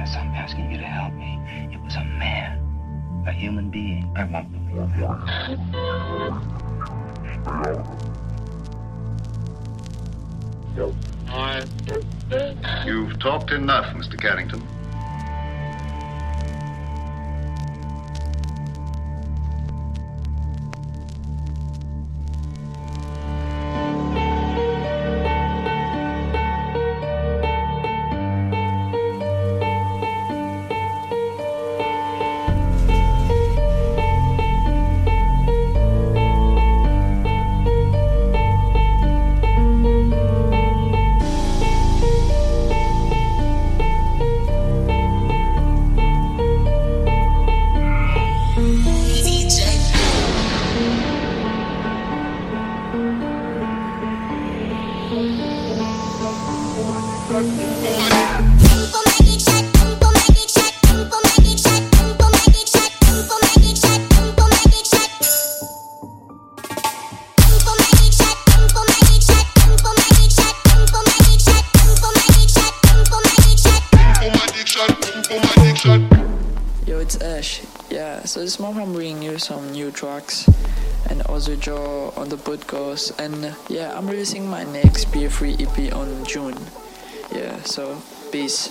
So I'm asking you to help me. It was a man, a human being. I won't believe it. You've talked enough, Mr. Carrington. Yo, it's Ash. Yeah, so this month I'm bringing you some new tracks and also Joe on the podcast, and yeah, I'm releasing my next Beer-Free EP on June. Yeah, so peace.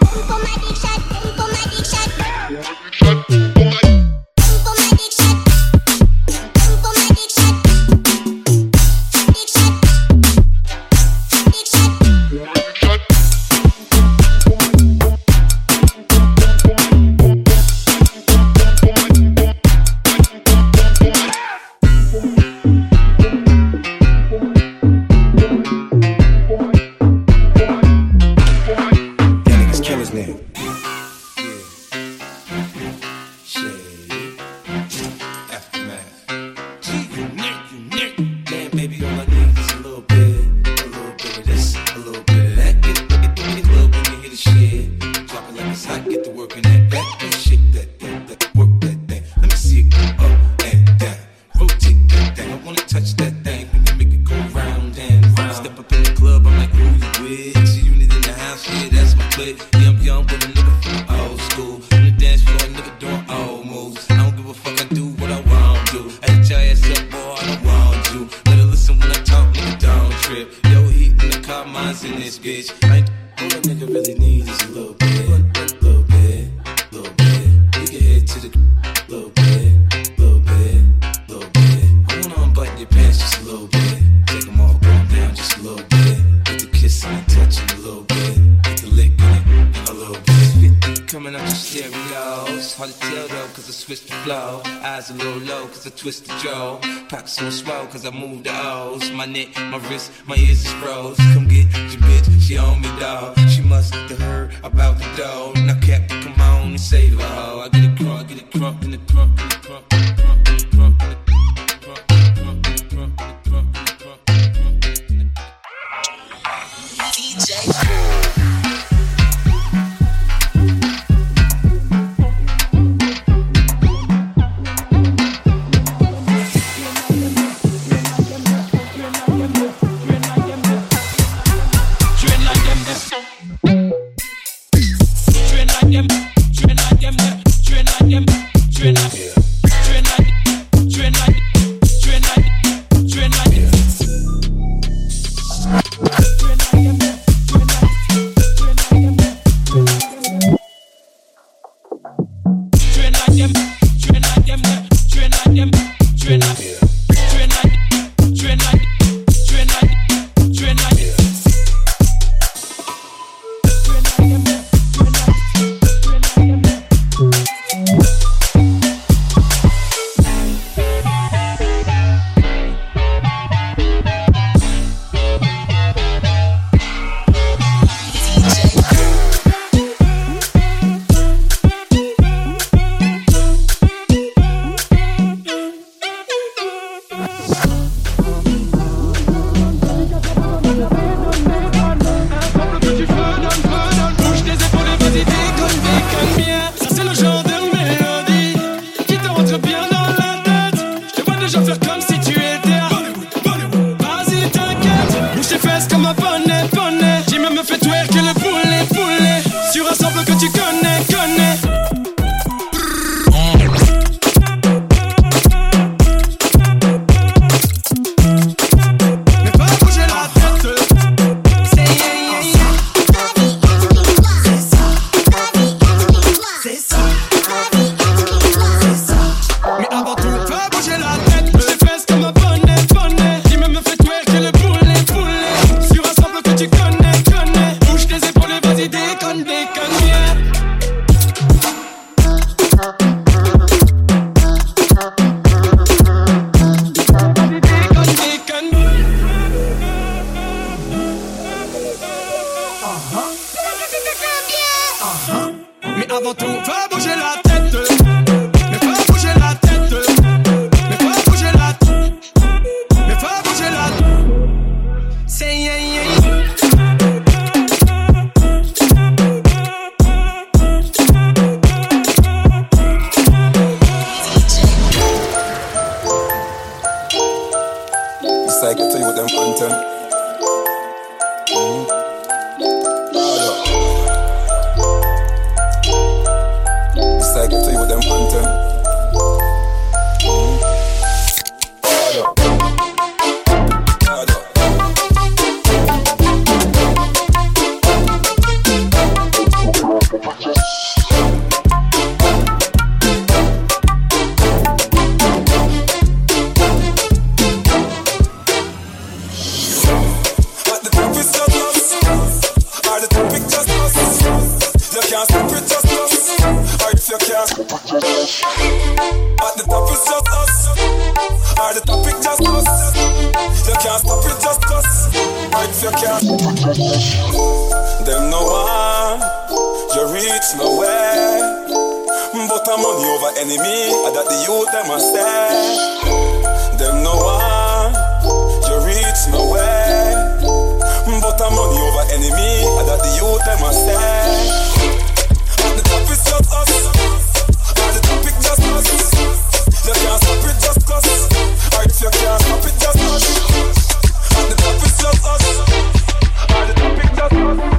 Twisted jaw, pockets so swell cause I moved the O's. My neck, my wrist, my ears is froze. Come get your bitch, she on me, dawg. She must have heard about the dough. Now Captain, come on and save her, ho. I get it crunk in the trunk, in the trunk, in the trunk, in the trunk, in the trunk, in the trunk, in the trunk, in the trunk, in the trunk, in the trunk. DJ. J'ai même fait twerk le poulet. Sur un sample que tu connais. with them content. This I give to you with them content. Them no one, you reach nowhere. But I'm money over enemy, and that the youth them must stay. Them no one, you reach nowhere. But I'm money over enemy, and that the youth them must stay. At the top is just us, at the topic just us. You can't stop it just us, or if you can't stop it just us. At the top is just us. The topic just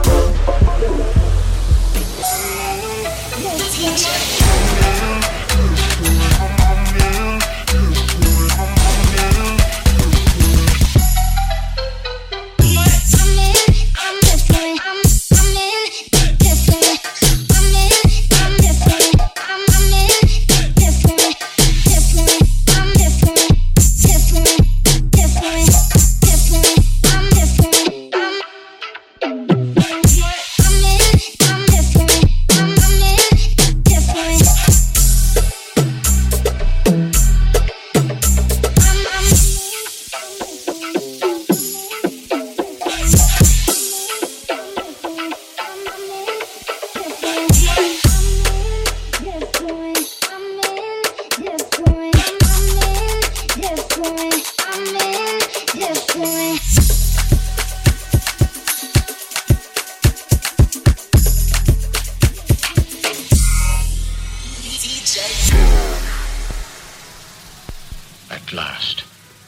At last.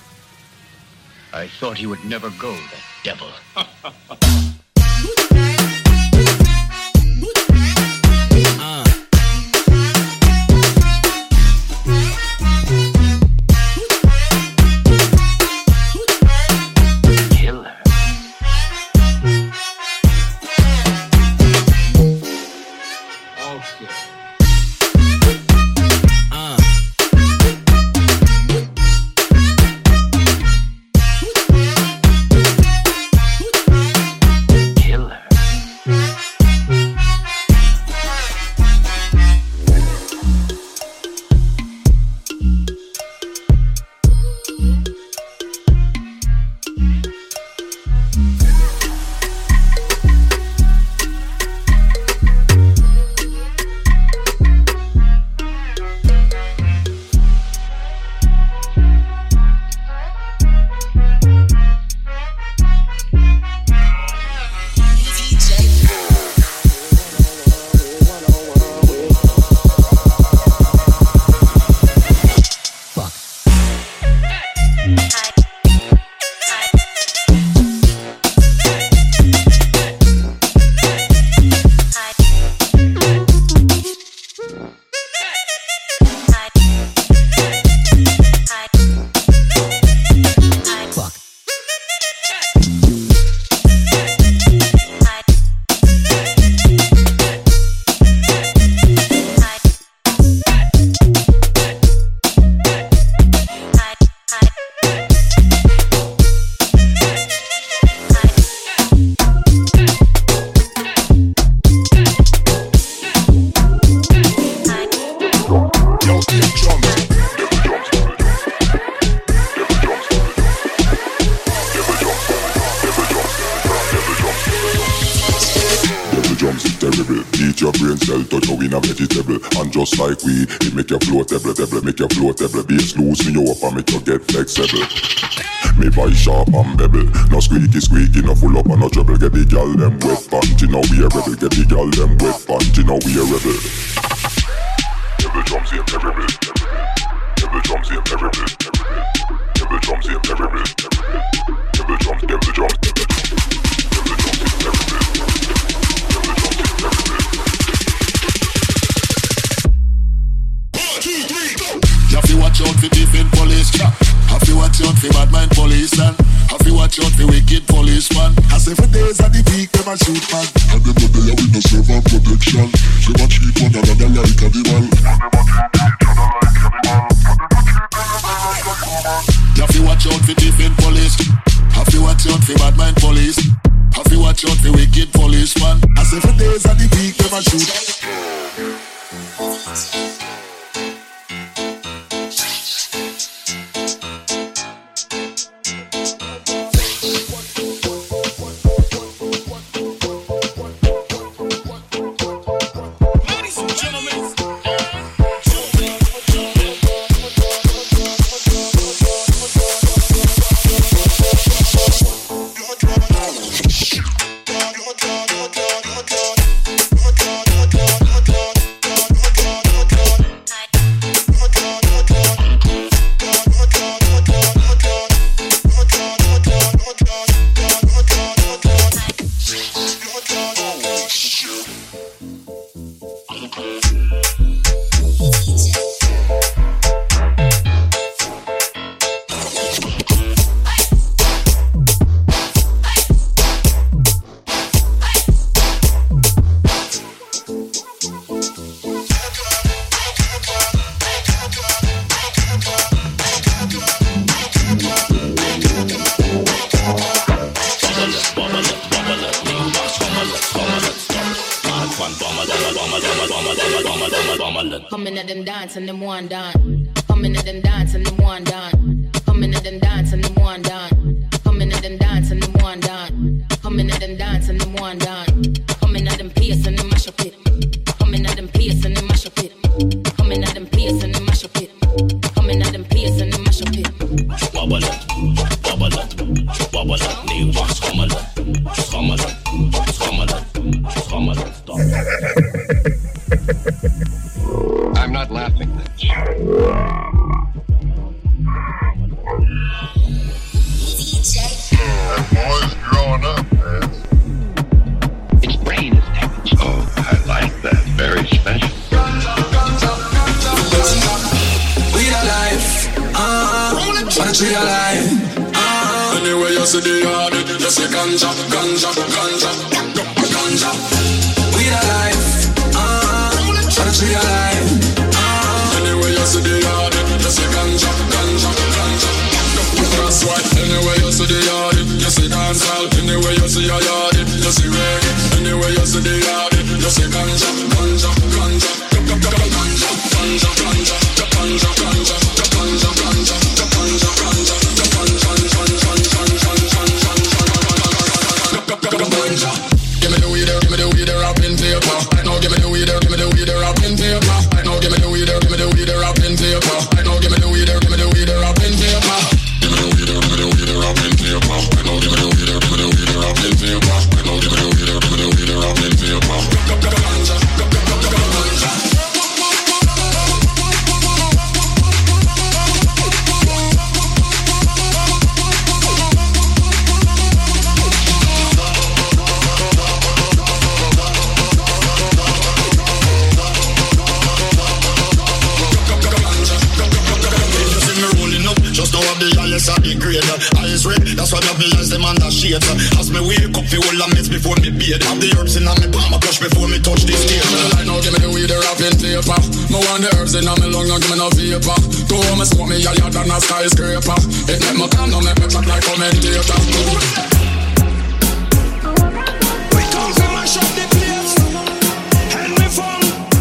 I thought he would never go, that devil. Just like we, it make you floatable, make you floatable. Bass loosen you up and make you get flexible. Me voice sharp and bevel, no squeaky, no full up and no trouble. Get the girl them wet panty, now we a rebel. Get the girl them wet panty, now we a rebel. Every drum say terrible, every drum say terrible, every drum say terrible, Have to watch out for thief in police trap. Have to watch out for bad mind policeman. Have to watch out for wicked policeman. As every days of the week, them a shoot man. And them not there with no servant protection. Them a treat one another like animal. You have to watch out for thief in police. Have to watch out for bad mind police. Have to watch out for wicked policeman. As every days of the week, them a shoot. Coming at them dance and them one dance. Coming at them dance and them one dance. Coming at them dance and them one dance. Coming at them dance and them one dance. Coming at them dance and them one dance. Coming at them pace and them mash up it. Coming at them pace and them mash up it. Coming at them pace and them mash up it. Coming at them pace and them mash up it. Wobble it, wobble it, wobble it. New box, come on, come on, come on, come on, stop. I'm not laughing. That boy's growing up, man. Its brain is damaged. Oh, I like that. Very special. We alive, wanna tree alive. Anyway, you see the yard, you see ganja, ganja, ganja, ganja. We alive, wanna tree alive. Anyway, you see the yard, you see ganja, ganja, ganja. That's why. Anyway, you see the yard, you see dancehall. Anyway, you see a yard, you see reggae. Anyway, you see the yard, you see ganja, ganja, ganja, ganja, ganja, ganja, ganja, ganja, ganja, ganja, ganja, ganja, ganja. Give me the weed, give me the weed, rapping paper. I know, give me the weed, give me the weed, rapping paper. I know, give me the weed, give me the weed, rapping paper. I know, give me the weed, give me the weed, rapping paper. Give me the weed, give me the weed, rapping paper. I know, give me the weed, give me the weed, rapping paper. I know, give me the weed, give me the weed, rapping paper. Ganja, ganja. Just now have the highest of the grade. Eyes red, that's why me eyes them under shades. As me wake up, feel all mess before me bathe. Have the herbs in me palm, I brush before me touch the stage. I know, give me the weed, the rapping paper. No one the herbs in me lung, no give me no vapor. Go home and smoke me higher than a skyscraper. It make me calm, no make me chat like commentator. We come to mash up the place. Help me from.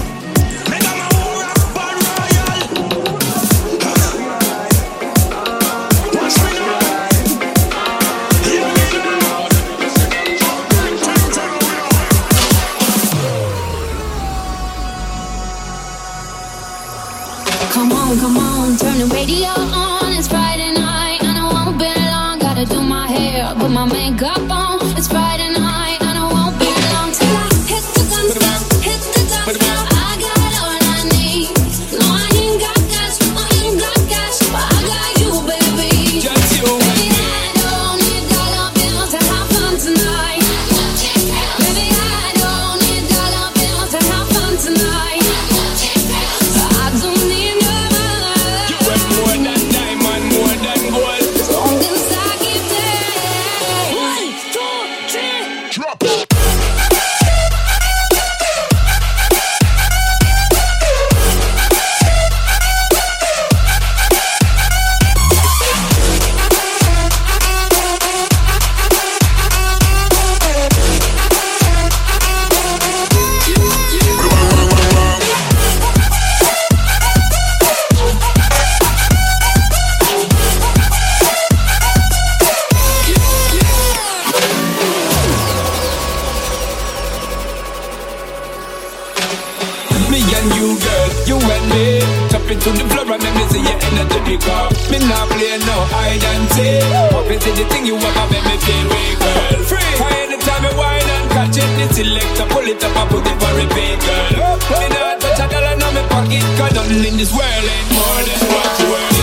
Come on, turn the radio on. It's Friday night and I won't be long. Gotta do my hair, put my makeup on. It's Friday night and I won't be long till I hit the guns down, hit the guns down. I got all I need. No, I ain't got cash, but I got you, baby. Baby, I don't need dollar. and let me see your energy pick up. Me not play no hide and seek. Up into the thing you ever make me feel weak, girl. Free. Anytime you whine and catch it, the selector pull it up and put it for repeat, girl. Me not touch a dollar in my pocket, 'cause nothing in this world ain't more than what you worth.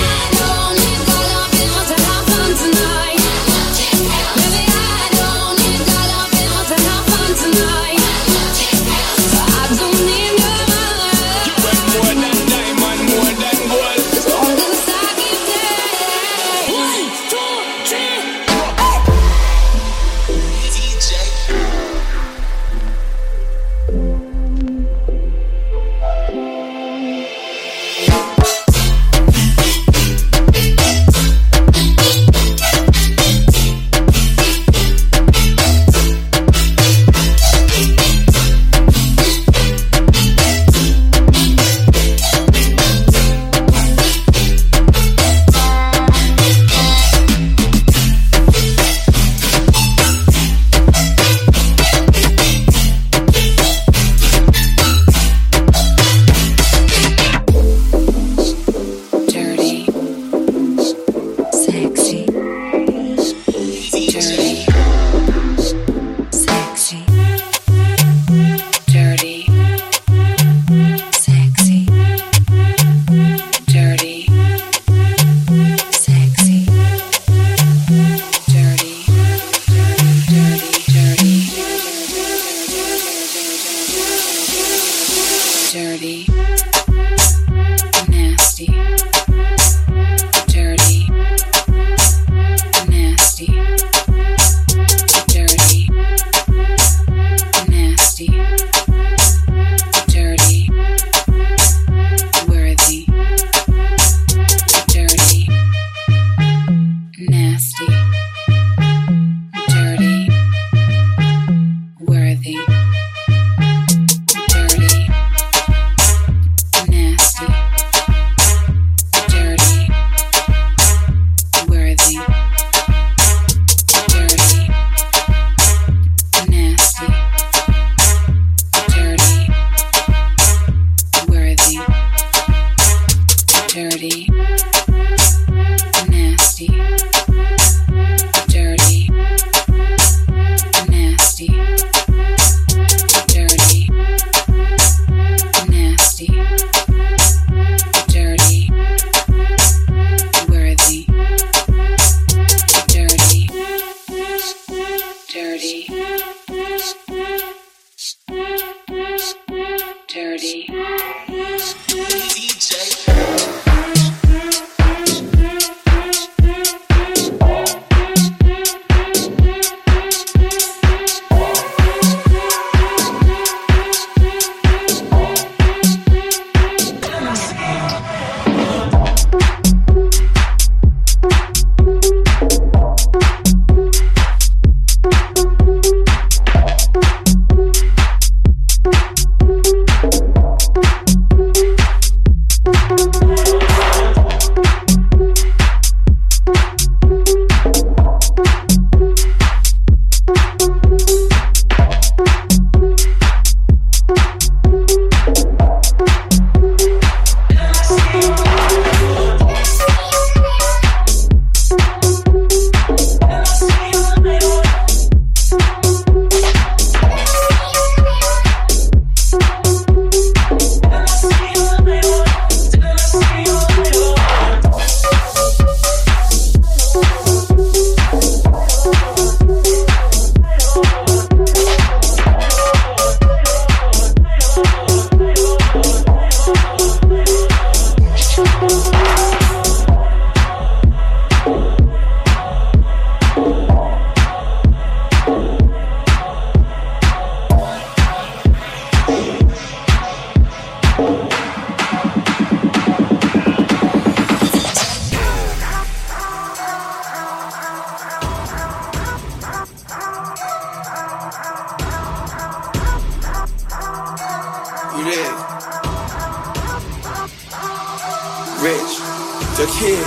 Rich, the kid.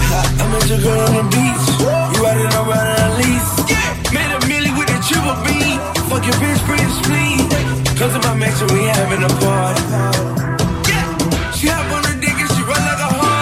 I met your girl on the beach. You out and I'm riding at least. Made a milli with a triple B. Fuck your bitch, please, please. Cause of my mansion, we having a party. She hop on the dick and she run like a heart.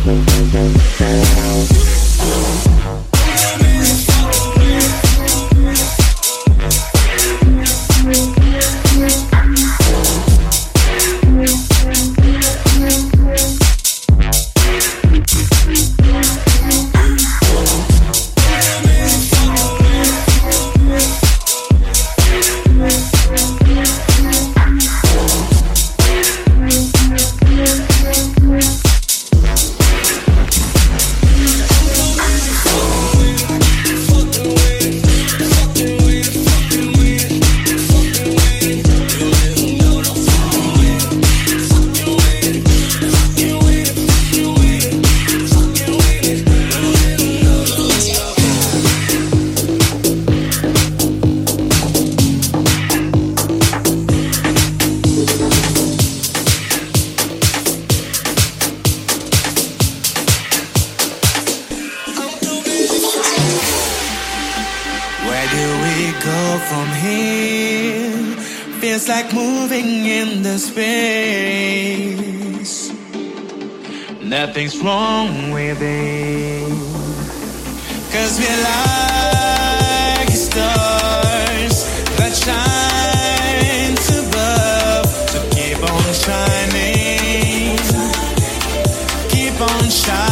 Nothing's wrong with it, 'cause we're like stars that shine above. So keep on shining, keep on shining.